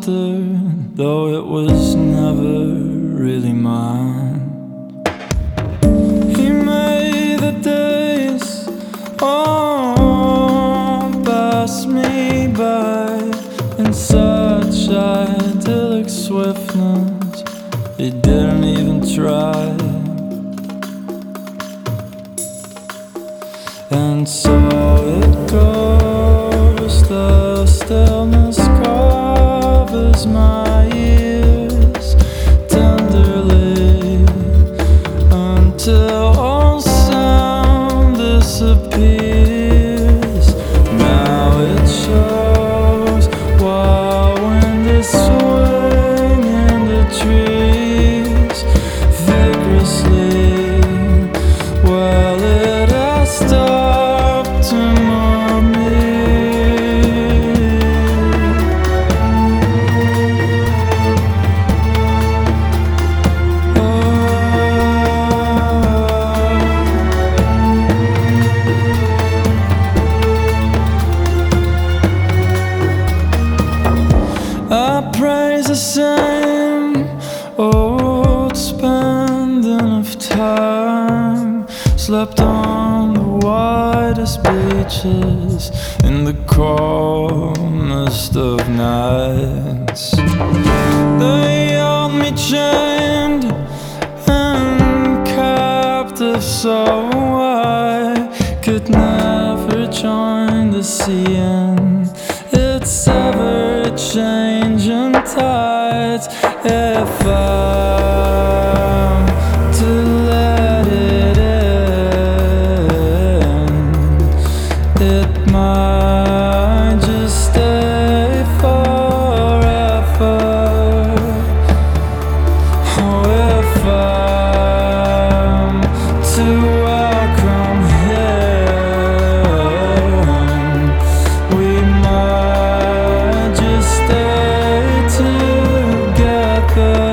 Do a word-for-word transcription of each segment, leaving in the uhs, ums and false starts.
scepter, though it was never really mine. He made the days all pass me by in such idyllic swiftness, he didn't even try. And so it goes, the stillness covers my ears tenderly until all sound disappears. Now it shows while wind is swinging the trees vigorously. Well, it has stopped to mourn me. I praise the same old spending of time, slept on the widest beaches in the calmest of nights. They held me chained and captive, so I could never join the sea in its ever-changing tides. If I'm to let it in, it might just stay forever. Oh, if I'm to welcome him, we might just stay together.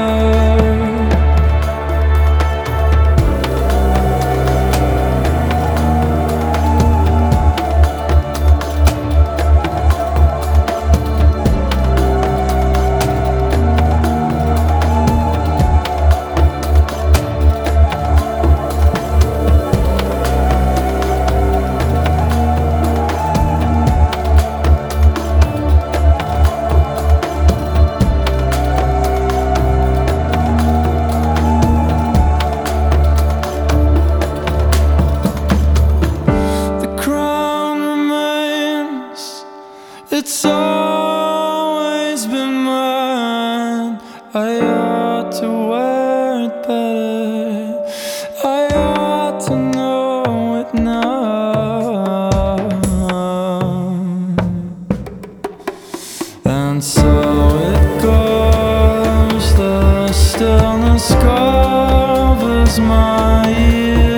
It's always been mine. I ought to wear it better. I ought to know it now. And so it goes, the stillness covers my ears.